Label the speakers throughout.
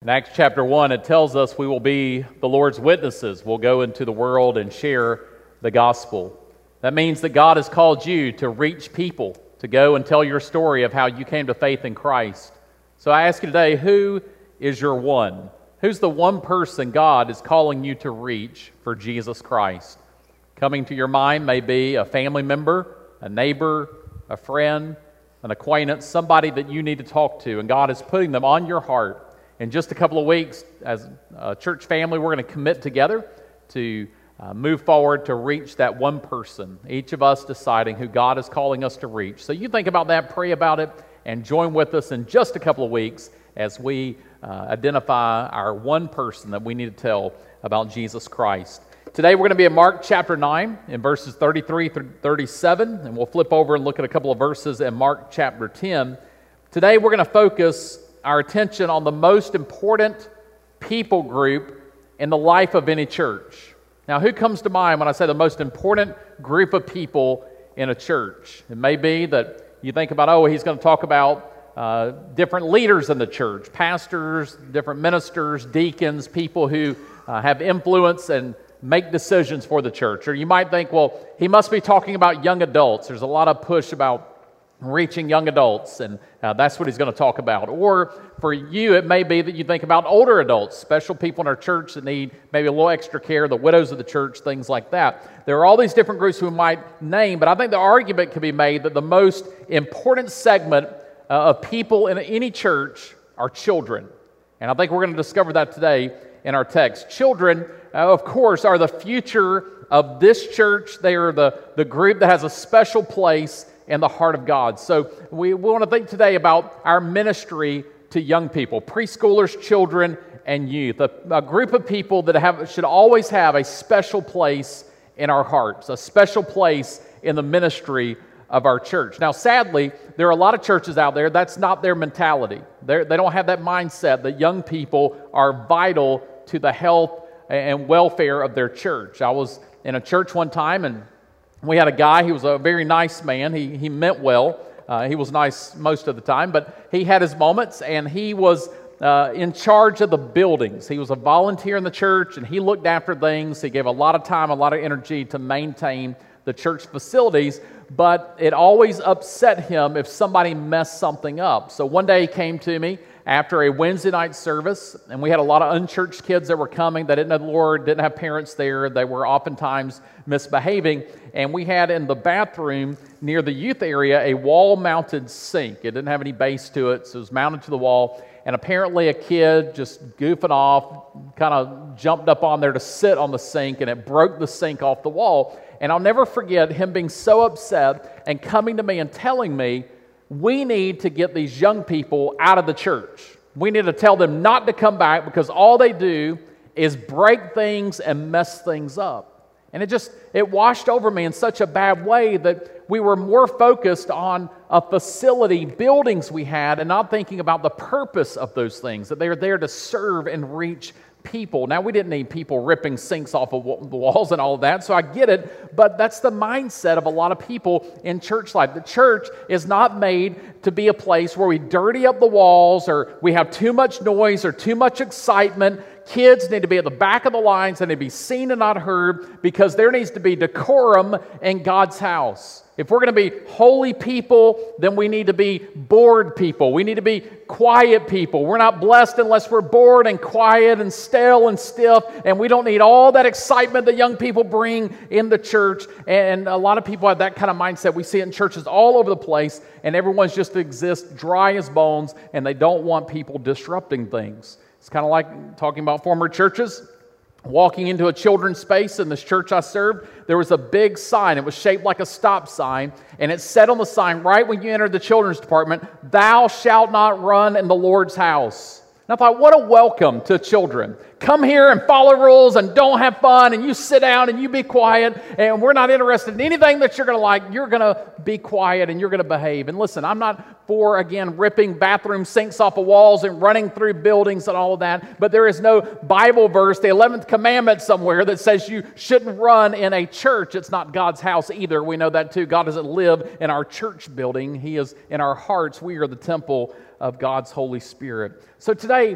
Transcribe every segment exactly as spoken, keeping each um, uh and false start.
Speaker 1: In Acts chapter one, it tells us we will be the Lord's witnesses. We'll go into the world and share the gospel. That means that God has called you to reach people, to go and tell your story of how you came to faith in Christ. So I ask you today, who is your one? Who's the one person God is calling you to reach for Jesus Christ? Coming to your mind may be a family member, a neighbor, a friend, an acquaintance, somebody that you need to talk to, and God is putting them on your heart. In just a couple of weeks, as a church family, we're going to commit together to uh, move forward to reach that one person, each of us deciding who God is calling us to reach. So you think about that, pray about it, and join with us in just a couple of weeks as we uh, identify our one person that we need to tell about Jesus Christ. Today we're going to be in Mark chapter nine in verses thirty-three through thirty-seven, and we'll flip over and look at a couple of verses in Mark chapter ten. Today we're going to focus our attention on the most important people group in the life of any church. Now, who comes to mind when I say the most important group of people in a church? It may be that you think about, oh, he's going to talk about uh, different leaders in the church, pastors, different ministers, deacons, people who uh, have influence and make decisions for the church. Or you might think, well, he must be talking about young adults. There's a lot of push about reaching young adults, and uh, that's what he's going to talk about. Or for you, it may be that you think about older adults, special people in our church that need maybe a little extra care, the widows of the church, things like that. There are all these different groups we might name, but I think the argument can be made that the most important segment uh, of people in any church are children. And I think we're going to discover that today in our text. Children, uh, of course, are the future of this church. They are the, the group that has a special place in the heart of God. So we, we want to think today about our ministry to young people, preschoolers, children, and youth, a, a group of people that have should always have a special place in our hearts, a special place in the ministry of our church. Now, sadly, there are a lot of churches out there, that's not their mentality. They're, they don't have that mindset that young people are vital to the health and welfare of their church. I was in a church one time, and we had a guy, he was a very nice man, he, he meant well, uh, he was nice most of the time, but he had his moments, and he was uh, in charge of the buildings. He was a volunteer in the church, and he looked after things. He gave a lot of time, a lot of energy to maintain the church facilities, but it always upset him if somebody messed something up. So one day he came to me after a Wednesday night service, and we had a lot of unchurched kids that were coming. They didn't know the Lord, didn't have parents there. They were oftentimes misbehaving. And we had in the bathroom near the youth area a wall-mounted sink. It didn't have any base to it, so it was mounted to the wall. And apparently a kid just goofing off kind of jumped up on there to sit on the sink, and it broke the sink off the wall. And I'll never forget him being so upset and coming to me and telling me, we need to get these young people out of the church. We need to tell them not to come back because all they do is break things and mess things up. And it just, it washed over me in such a bad way that we were more focused on a facility, buildings we had, and not thinking about the purpose of those things, that they are there to serve and reach people. Now, we didn't need people ripping sinks off of the walls and all of that, so I get it, but that's the mindset of a lot of people in church life. The church is not made to be a place where we dirty up the walls or we have too much noise or too much excitement. Kids need to be at the back of the lines and to be seen and not heard because there needs to be decorum in God's house. If we're going to be holy people, then we need to be bored people. We need to be quiet people. We're not blessed unless we're bored and quiet and stale and stiff, and we don't need all that excitement that young people bring in the church. And a lot of people have that kind of mindset. We see it in churches all over the place, and everyone's just exist dry as bones, and they don't want people disrupting things. It's kind of like talking about former churches. Walking into a children's space in this church I served, there was a big sign. It was shaped like a stop sign, and it said on the sign, right when you enter the children's department, "Thou shalt not run in the Lord's house." And I thought, what a welcome to children. Come here and follow rules and don't have fun, and you sit down and you be quiet, and we're not interested in anything that you're going to like. You're going to be quiet and you're going to behave. And listen, I'm not for, again, ripping bathroom sinks off of walls and running through buildings and all of that, but there is no Bible verse, the eleventh commandment somewhere, that says you shouldn't run in a church. It's not God's house either. We know that too. God doesn't live in our church building. He is in our hearts. We are the temple of God's Holy Spirit. So today,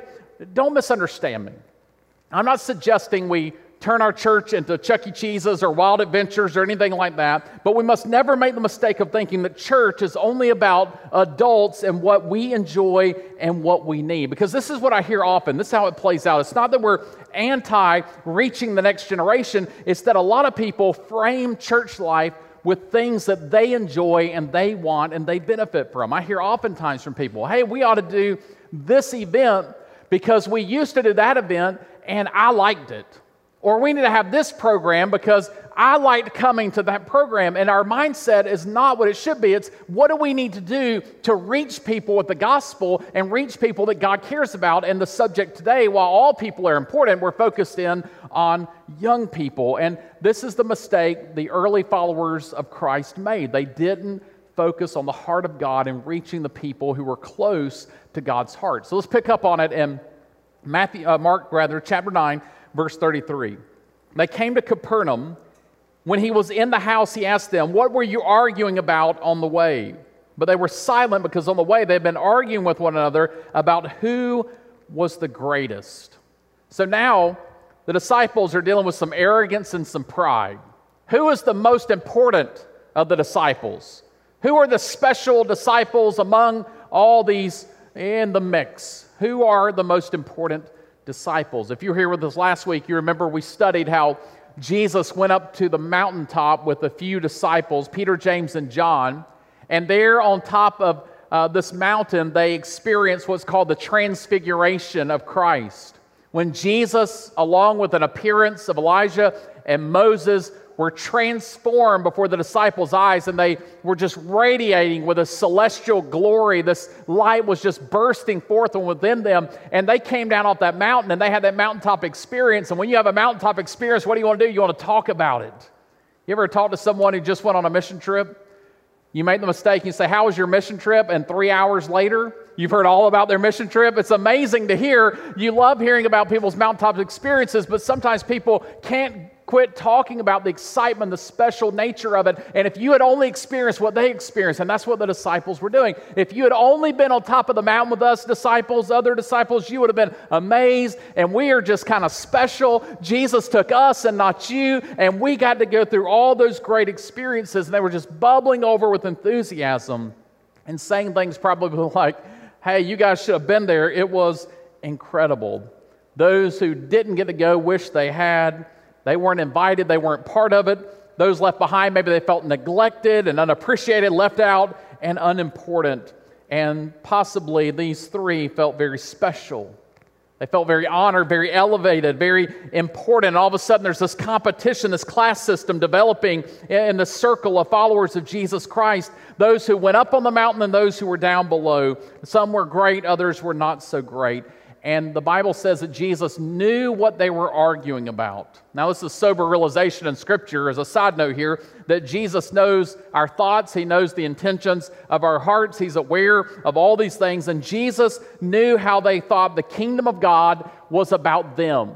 Speaker 1: don't misunderstand me. I'm not suggesting we turn our church into Chuck E. Cheese's or Wild Adventures or anything like that, but we must never make the mistake of thinking that church is only about adults and what we enjoy and what we need. Because this is what I hear often. This is how it plays out. It's not that we're anti-reaching the next generation. It's that a lot of people frame church life with things that they enjoy and they want and they benefit from. I hear oftentimes from people, hey, we ought to do this event because we used to do that event and I liked it. Or we need to have this program because I liked coming to that program. And our mindset is not what it should be. It's what do we need to do to reach people with the gospel and reach people that God cares about. And the subject today, while all people are important, we're focused in on young people. And this is the mistake the early followers of Christ made. They didn't focus on the heart of God and reaching the people who were close to God's heart. So let's pick up on it in Matthew, uh, Mark, rather, chapter nine, verse thirty-three. They came to Capernaum. When he was in the house, he asked them, "What were you arguing about on the way?" But they were silent because on the way they had been arguing with one another about who was the greatest. So now the disciples are dealing with some arrogance and some pride. Who is the most important of the disciples? Who are the special disciples among all these in the mix? Who are the most important disciples? If you were here with us last week, you remember we studied how Jesus went up to the mountaintop with a few disciples, Peter, James, and John, and there on top of uh, this mountain, they experienced what's called the transfiguration of Christ. When Jesus, along with an appearance of Elijah and Moses, were transformed before the disciples' eyes, and they were just radiating with a celestial glory. This light was just bursting forth from within them, and they came down off that mountain, and they had that mountaintop experience. And when you have a mountaintop experience, what do you want to do? You want to talk about it. You ever talk to someone who just went on a mission trip? You make the mistake, you say, "How was your mission trip?" And three hours later, you've heard all about their mission trip. It's amazing to hear. You love hearing about people's mountaintop experiences, but sometimes people can't quit talking about the excitement, the special nature of it. And if you had only experienced what they experienced, and that's what the disciples were doing. If you had only been on top of the mountain with us disciples, other disciples, you would have been amazed. And we are just kind of special. Jesus took us and not you. And we got to go through all those great experiences. And they were just bubbling over with enthusiasm and saying things probably like, "Hey, you guys should have been there. It was incredible." Those who didn't get to go wish they had. They weren't invited. They weren't part of it. Those left behind, maybe they felt neglected and unappreciated, left out and unimportant. And possibly these three felt very special. They felt very honored, very elevated, very important. And all of a sudden there's this competition, this class system developing in the circle of followers of Jesus Christ. Those who went up on the mountain and those who were down below. Some were great, others were not so great. And the Bible says that Jesus knew what they were arguing about. Now, this is a sober realization in Scripture, as a side note here, that Jesus knows our thoughts. He knows the intentions of our hearts. He's aware of all these things. And Jesus knew how they thought the kingdom of God was about them.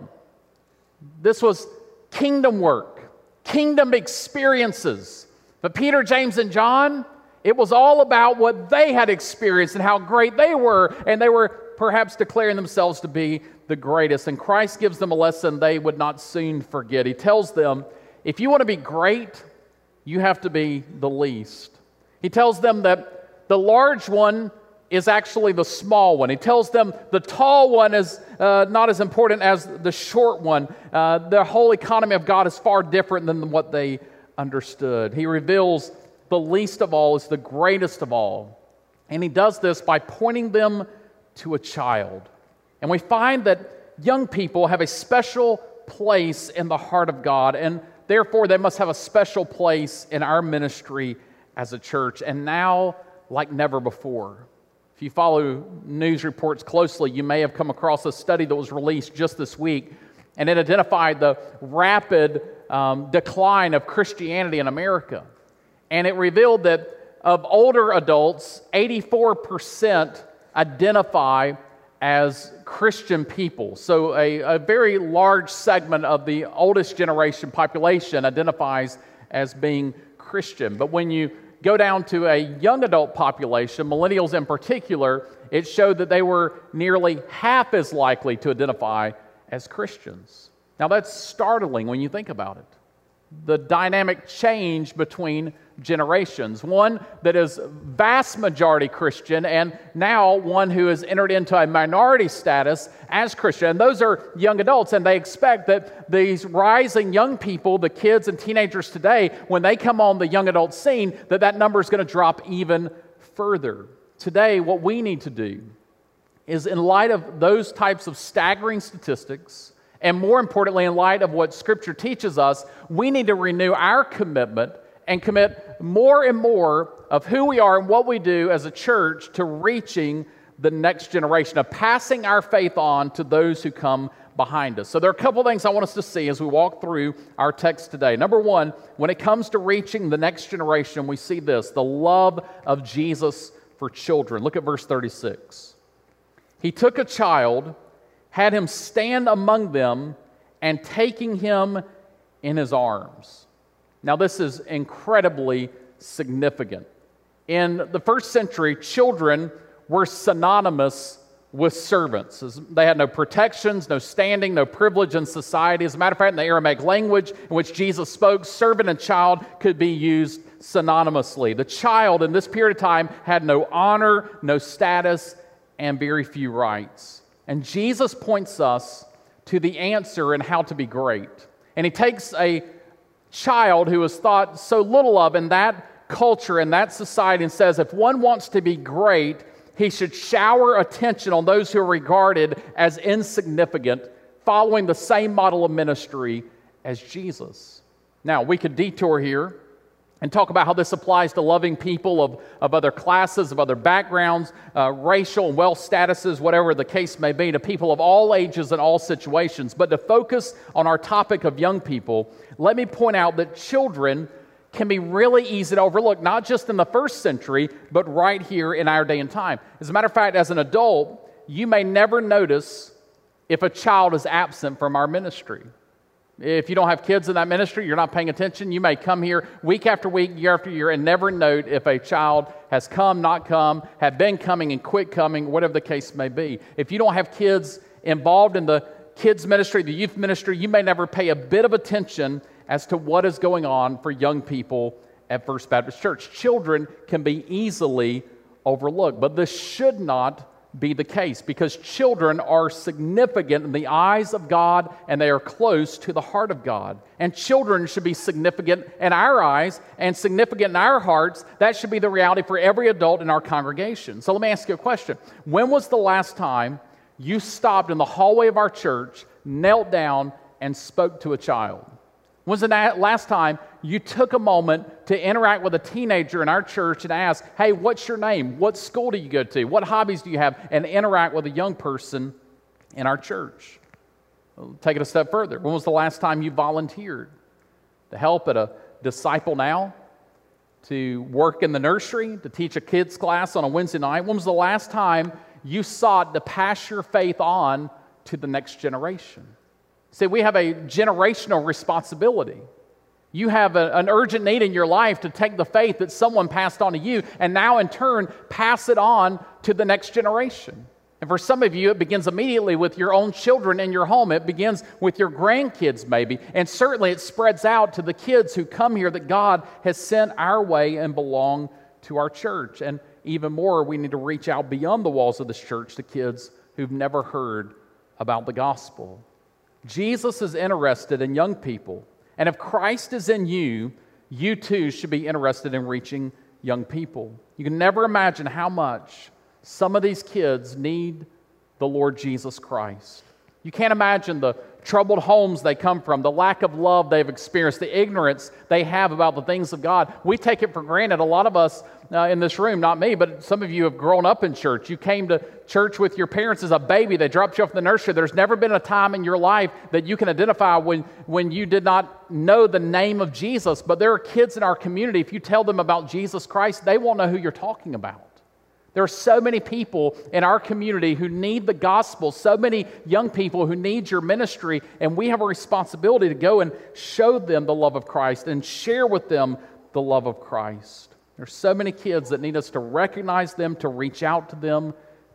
Speaker 1: This was kingdom work, kingdom experiences. But Peter, James, and John, it was all about what they had experienced and how great they were. And they were perhaps declaring themselves to be the greatest. And Christ gives them a lesson they would not soon forget. He tells them, if you want to be great, you have to be the least. He tells them that the large one is actually the small one. He tells them the tall one is uh, not as important as the short one. Uh, the whole economy of God is far different than what they understood. He reveals the least of all is the greatest of all. And he does this by pointing them to a child. And we find that young people have a special place in the heart of God, and therefore they must have a special place in our ministry as a church, and now like never before. If you follow news reports closely, you may have come across a study that was released just this week, and it identified the rapid um, decline of Christianity in America. And it revealed that of older adults, eighty-four percent identify as Christian people. So a, a very large segment of the oldest generation population identifies as being Christian. But when you go down to a young adult population, millennials in particular, it showed that they were nearly half as likely to identify as Christians. Now that's startling when you think about it. The dynamic change between generations. One that is vast majority Christian, and now one who has entered into a minority status as Christian. And those are young adults, and they expect that these rising young people, the kids and teenagers today, when they come on the young adult scene, that that number is going to drop even further. Today, what we need to do is, in light of those types of staggering statistics, and more importantly, in light of what Scripture teaches us, we need to renew our commitment and commit more and more of who we are and what we do as a church to reaching the next generation, of passing our faith on to those who come behind us. So there are a couple of things I want us to see as we walk through our text today. Number one, when it comes to reaching the next generation, we see this, the love of Jesus for children. Look at verse thirty-six. He took a child, had him stand among them, and taking him in his arms. Now, this is incredibly significant. In the first century, children were synonymous with servants. They had no protections, no standing, no privilege in society. As a matter of fact, in the Aramaic language in which Jesus spoke, servant and child could be used synonymously. The child in this period of time had no honor, no status, and very few rights. And Jesus points us to the answer in how to be great. And he takes a child who is thought so little of in that culture, in that society, and says if one wants to be great, he should shower attention on those who are regarded as insignificant, following the same model of ministry as Jesus. Now, we could detour here and talk about how this applies to loving people of, of other classes, of other backgrounds, uh, racial and wealth statuses, whatever the case may be, to people of all ages and all situations. But to focus on our topic of young people, let me point out that children can be really easy to overlook, not just in the first century, but right here in our day and time. As a matter of fact, as an adult, you may never notice if a child is absent from our ministry. If you don't have kids in that ministry, you're not paying attention. You may come here week after week, year after year, and never note if a child has come, not come, have been coming and quit coming, whatever the case may be. If you don't have kids involved in the kids ministry, the youth ministry, you may never pay a bit of attention as to what is going on for young people at First Baptist Church. Children can be easily overlooked, but this should not be the case, because children are significant in the eyes of God and they are close to the heart of God. And children should be significant in our eyes and significant in our hearts. That should be the reality for every adult in our congregation. So let me ask you a question. When was the last time you stopped in the hallway of our church, knelt down, and spoke to a child? When was the last time you took a moment to interact with a teenager in our church and ask, hey, what's your name? What school do you go to? What hobbies do you have? And interact with a young person in our church. We'll take it a step further. When was the last time you volunteered to help at a Disciple Now, to work in the nursery, to teach a kids class on a Wednesday night? When was the last time you sought to pass your faith on to the next generation? See, we have a generational responsibility. You have a, an urgent need in your life to take the faith that someone passed on to you and now in turn pass it on to the next generation. And for some of you, it begins immediately with your own children in your home. It begins with your grandkids maybe. And certainly it spreads out to the kids who come here that God has sent our way and belong to our church. And even more, we need to reach out beyond the walls of this church to kids who've never heard about the gospel. Jesus is interested in young people. And if Christ is in you, you too should be interested in reaching young people. You can never imagine how much some of these kids need the Lord Jesus Christ. You can't imagine the troubled homes they come from, the lack of love they've experienced, the ignorance they have about the things of God. We take it for granted. A lot of us uh, in this room, not me, but some of you have grown up in church. You came to church with your parents as a baby. They dropped you off in the nursery. There's never been a time in your life that you can identify when, when you did not know the name of Jesus. But there are kids in our community, if you tell them about Jesus Christ, they won't know who you're talking about. There are so many people in our community who need the gospel, so many young people who need your ministry, and we have a responsibility to go and show them the love of Christ and share with them the love of Christ. There's so many kids that need us to recognize them, to reach out to them,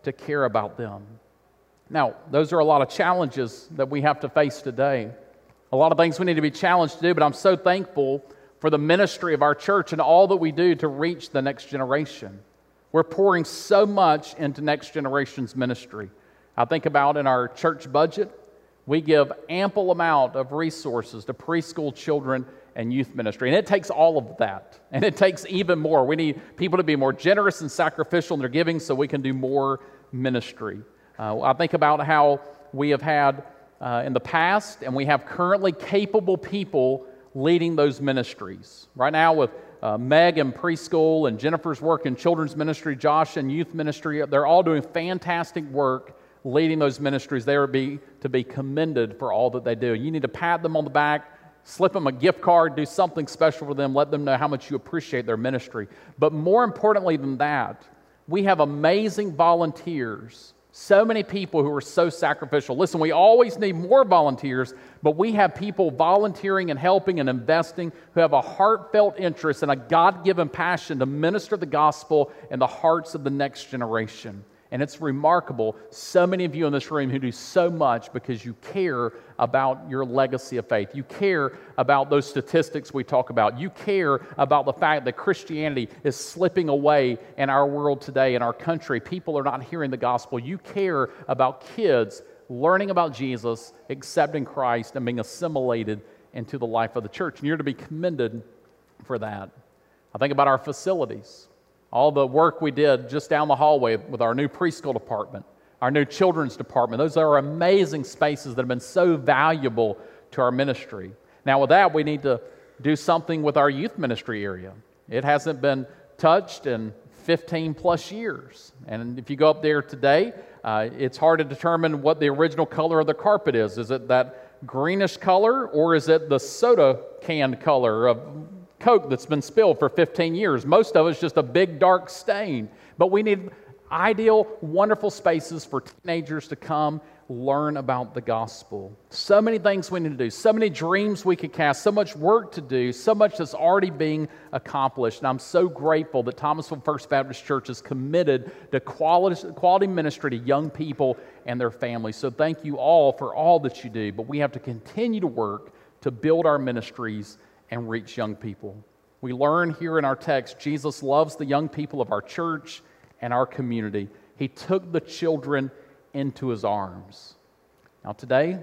Speaker 1: to care about them. Now, those are a lot of challenges that we have to face today. A lot of things we need to be challenged to do, but I'm so thankful for the ministry of our church and all that we do to reach the next generation. We're pouring so much into next generation's ministry. I think about in our church budget, we give ample amount of resources to preschool children and youth ministry. And it takes all of that. And it takes even more. We need people to be more generous and sacrificial in their giving so we can do more ministry. Uh, I think about how we have had uh, in the past, and we have currently capable people leading those ministries. Right now with uh, Meg in preschool and Jennifer's work in children's ministry, Josh in youth ministry, they're all doing fantastic work leading those ministries. They are be, to be commended for all that they do. You need to pat them on the back, slip them a gift card, do something special for them, let them know how much you appreciate their ministry. But more importantly than that, we have amazing volunteers. So many people who are so sacrificial. Listen, we always need more volunteers, but we have people volunteering and helping and investing who have a heartfelt interest and a God-given passion to minister the gospel in the hearts of the next generation. And it's remarkable, so many of you in this room who do so much because you care about your legacy of faith. You care about those statistics we talk about. You care about the fact that Christianity is slipping away in our world today, in our country. People are not hearing the gospel. You care about kids learning about Jesus, accepting Christ, and being assimilated into the life of the church. And you're to be commended for that. I think about our facilities. All the work we did just down the hallway with our new preschool department, our new children's department. Those are amazing spaces that have been so valuable to our ministry. Now with that, we need to do something with our youth ministry area. It hasn't been touched in fifteen plus years. And if you go up there today, uh, it's hard to determine what the original color of the carpet is. Is it that greenish color, or is it the soda can color of Coke that's been spilled for fifteen years? Most of it's just a big dark stain. But we need ideal, wonderful spaces for teenagers to come learn about the gospel. So many things we need to do, so many dreams we could cast, so much work to do, so much that's already being accomplished. And I'm so grateful that Thomasville First Baptist Church is committed to quality, quality ministry to young people and their families. So thank you all for all that you do. But we have to continue to work to build our ministries and reach young people. We learn here in our text, Jesus loves the young people of our church and our community. He took the children into his arms. Now today,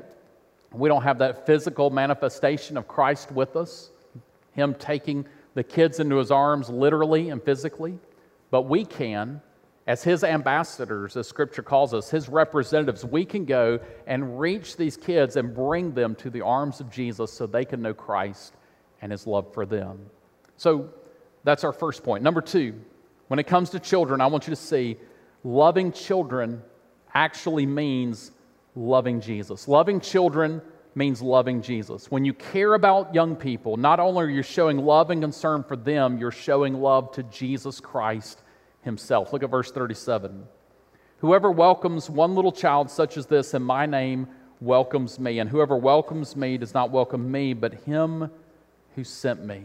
Speaker 1: we don't have that physical manifestation of Christ with us, him taking the kids into his arms literally and physically, but we can, as his ambassadors, as Scripture calls us, his representatives, we can go and reach these kids and bring them to the arms of Jesus so they can know Christ and his love for them. So that's our first point. Number two, when it comes to children, I want you to see loving children actually means loving Jesus. Loving children means loving Jesus. When you care about young people, not only are you showing love and concern for them, you're showing love to Jesus Christ himself. Look at verse thirty-seven. Whoever welcomes one little child such as this in my name welcomes me, and whoever welcomes me does not welcome me, but him who sent me.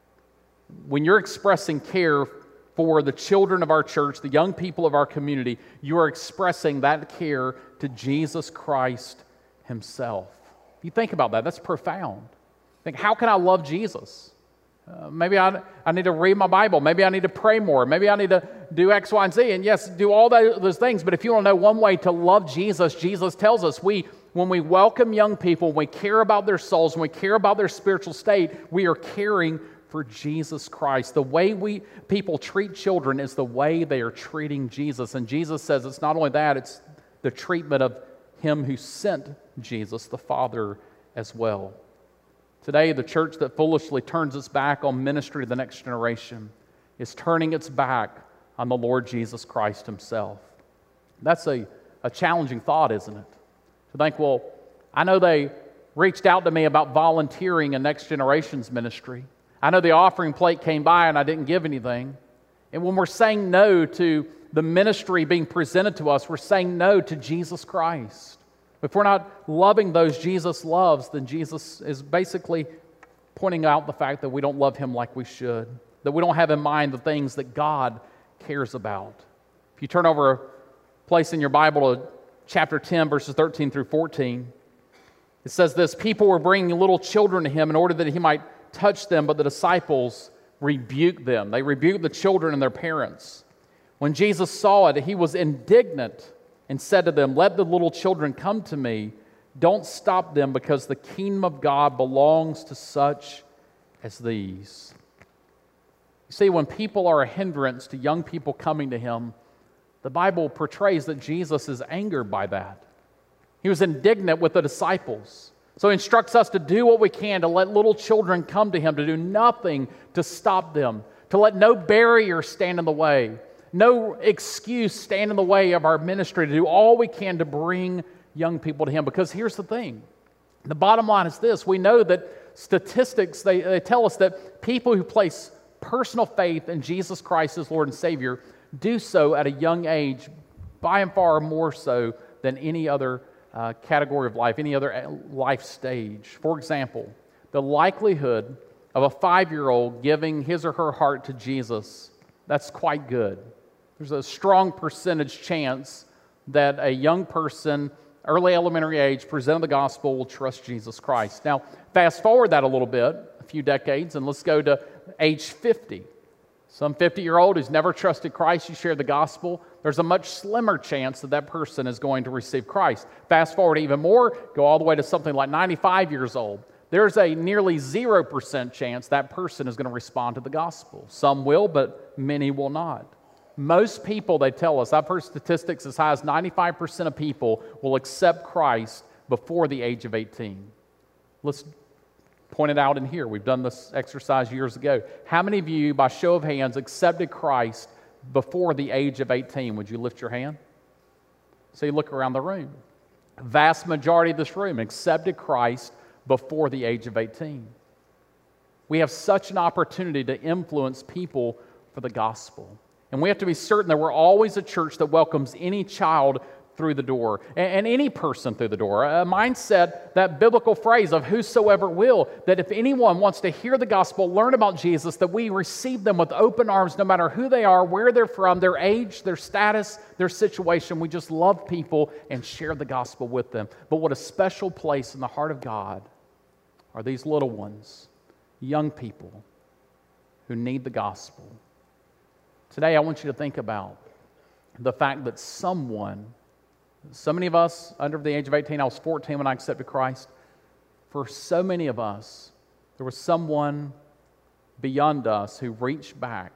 Speaker 1: When you're expressing care for the children of our church, the young people of our community, you are expressing that care to Jesus Christ himself. You think about that, that's profound. Think, how can I love Jesus? Uh, maybe I, I need to read my Bible. Maybe I need to pray more. Maybe I need to do X, Y, and Z. And yes, do all that, those things. But if you want to know one way to love Jesus, Jesus tells us we, when we welcome young people, when we care about their souls, when we care about their spiritual state, we are caring for Jesus Christ. The way we people treat children is the way they are treating Jesus. And Jesus says it's not only that, it's the treatment of him who sent Jesus, the Father, as well. Today, the church that foolishly turns its back on ministry to the next generation is turning its back on the Lord Jesus Christ himself. That's a, a challenging thought, isn't it? To think, well, I know they reached out to me about volunteering in Next Generation's ministry. I know the offering plate came by and I didn't give anything. And when we're saying no to the ministry being presented to us, we're saying no to Jesus Christ. If we're not loving those Jesus loves, then Jesus is basically pointing out the fact that we don't love him like we should, that we don't have in mind the things that God cares about. If you turn over place in your Bible to chapter ten, verses thirteen through fourteen. It says this, people were bringing little children to him in order that he might touch them, but the disciples rebuked them. They rebuked the children and their parents. When Jesus saw it, he was indignant and said to them, let the little children come to me. Don't stop them, because the kingdom of God belongs to such as these. You see, when people are a hindrance to young people coming to him, the Bible portrays that Jesus is angered by that. He was indignant with the disciples. So he instructs us to do what we can to let little children come to him, to do nothing to stop them, to let no barrier stand in the way, no excuse stand in the way of our ministry, to do all we can to bring young people to him. Because here's the thing. The bottom line is this. We know that statistics, they, they tell us that people who place personal faith in Jesus Christ as Lord and Savior do so at a young age, by and far more so than any other uh, category of life, any other life stage. For example, the likelihood of a five-year-old giving his or her heart to Jesus, that's quite good. There's a strong percentage chance that a young person, early elementary age, presented the gospel, will trust Jesus Christ. Now, fast forward that a little bit, a few decades, and let's go to age fifty. Some fifty-year-old who's never trusted Christ, you share the gospel, there's a much slimmer chance that that person is going to receive Christ. Fast forward even more, go all the way to something like ninety-five years old. There's a nearly zero percent chance that person is going to respond to the gospel. Some will, but many will not. Most people, they tell us, I've heard statistics as high as ninety-five percent of people will accept Christ before the age of eighteen. Let's point it out in here. We've done this exercise years ago. How many of you, by show of hands, accepted Christ before the age of eighteen? Would you lift your hand? So you look around the room. A vast majority of this room accepted Christ before the age of eighteen. We have such an opportunity to influence people for the gospel. And we have to be certain that we're always a church that welcomes any child through the door, and any person through the door. A mindset, that biblical phrase of whosoever will, that if anyone wants to hear the gospel, learn about Jesus, that we receive them with open arms, no matter who they are, where they're from, their age, their status, their situation. We just love people and share the gospel with them. But what a special place in the heart of God are these little ones, young people who need the gospel. Today, I want you to think about the fact that someone, so many of us under the age of eighteen, I was fourteen when I accepted Christ. For so many of us, there was someone beyond us who reached back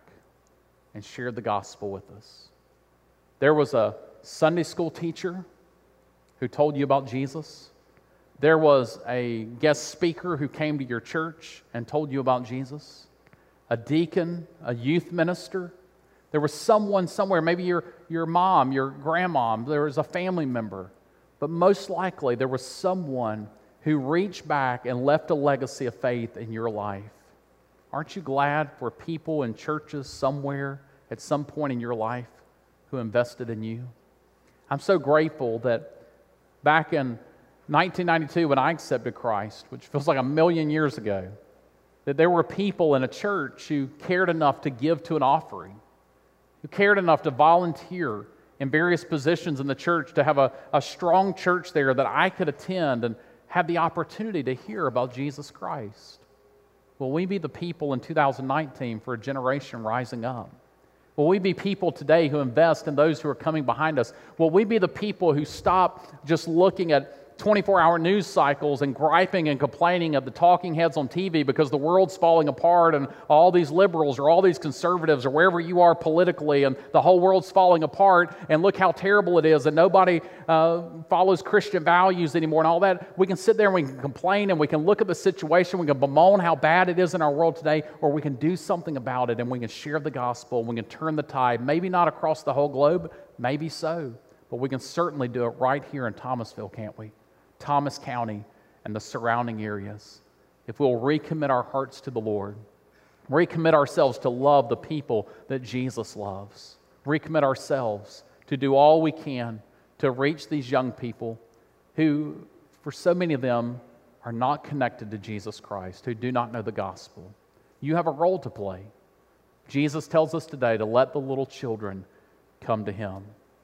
Speaker 1: and shared the gospel with us. There was a Sunday school teacher who told you about Jesus. There was a guest speaker who came to your church and told you about Jesus. A deacon, a youth minister. There was someone somewhere, maybe your, your mom, your grandmom, there was a family member. But most likely there was someone who reached back and left a legacy of faith in your life. Aren't you glad for people in churches somewhere at some point in your life who invested in you? I'm so grateful that back in nineteen ninety-two when I accepted Christ, which feels like a million years ago, that there were people in a church who cared enough to give to an offering, who cared enough to volunteer in various positions in the church, to have a, a strong church there that I could attend and have the opportunity to hear about Jesus Christ. Will we be the people in two thousand nineteen for a generation rising up? Will we be people today who invest in those who are coming behind us? Will we be the people who stop just looking at twenty-four hour news cycles and griping and complaining at the talking heads on T V because the world's falling apart and all these liberals or all these conservatives or wherever you are politically and the whole world's falling apart and look how terrible it is and nobody uh, follows Christian values anymore and all that? We can sit there and we can complain and we can look at the situation, we can bemoan how bad it is in our world today, or we can do something about it and we can share the gospel and we can turn the tide, maybe not across the whole globe, maybe so, but we can certainly do it right here in Thomasville, can't we? Thomas County and the surrounding areas. If we'll recommit our hearts to the Lord, recommit ourselves to love the people that Jesus loves, recommit ourselves to do all we can to reach these young people who, for so many of them, are not connected to Jesus Christ, who do not know the gospel. You have a role to play. Jesus tells us today to let the little children come to Him.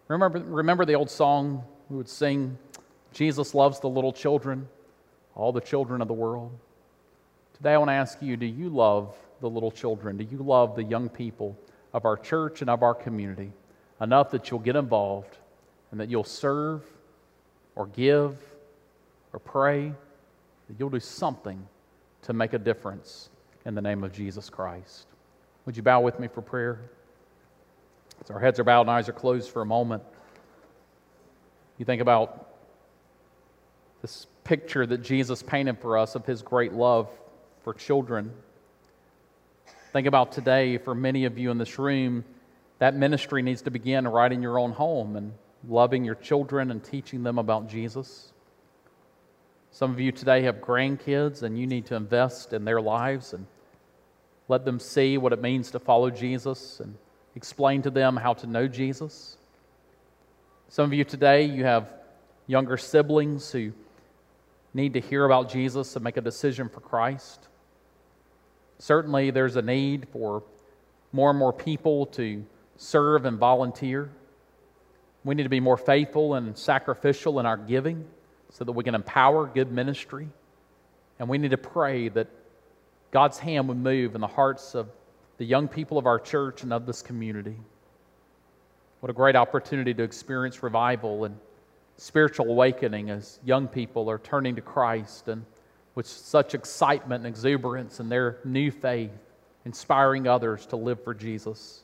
Speaker 1: Remember, remember the old song we would sing, Jesus loves the little children, all the children of the world? Today I want to ask you, do you love the little children? Do you love the young people of our church and of our community enough that you'll get involved and that you'll serve or give or pray, that you'll do something to make a difference in the name of Jesus Christ? Would you bow with me for prayer? As our heads are bowed and eyes are closed for a moment, you think about this picture that Jesus painted for us of His great love for children. Think about today, for many of you in this room, that ministry needs to begin right in your own home and loving your children and teaching them about Jesus. Some of you today have grandkids and you need to invest in their lives and let them see what it means to follow Jesus and explain to them how to know Jesus. Some of you today, you have younger siblings who need to hear about Jesus and make a decision for Christ. Certainly, there's a need for more and more people to serve and volunteer. We need to be more faithful and sacrificial in our giving so that we can empower good ministry. And we need to pray that God's hand would move in the hearts of the young people of our church and of this community. What a great opportunity to experience revival and spiritual awakening as young people are turning to Christ and with such excitement and exuberance in their new faith, inspiring others to live for Jesus.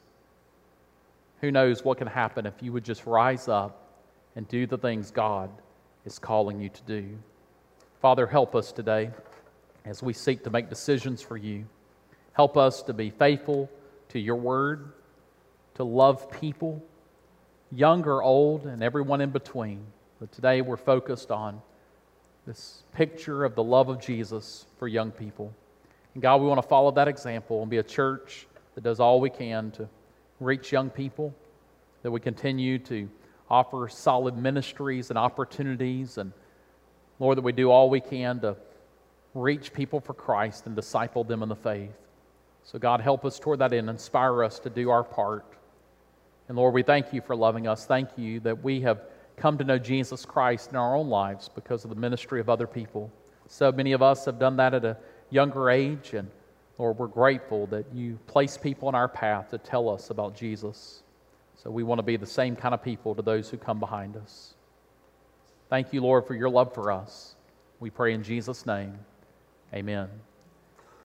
Speaker 1: Who knows what can happen if you would just rise up and do the things God is calling you to do. Father, help us today as we seek to make decisions for you. Help us to be faithful to your word, to love people, young or old, and everyone in between. But today we're focused on this picture of the love of Jesus for young people. And God, we want to follow that example and be a church that does all we can to reach young people, that we continue to offer solid ministries and opportunities, and Lord, that we do all we can to reach people for Christ and disciple them in the faith. So God, help us toward that end, inspire us to do our part. And Lord, we thank you for loving us. Thank you that we have come to know Jesus Christ in our own lives because of the ministry of other people. So many of us have done that at a younger age, and Lord, we're grateful that you place people in our path to tell us about Jesus. So we want to be the same kind of people to those who come behind us. Thank you, Lord, for your love for us. We pray in Jesus' name. Amen.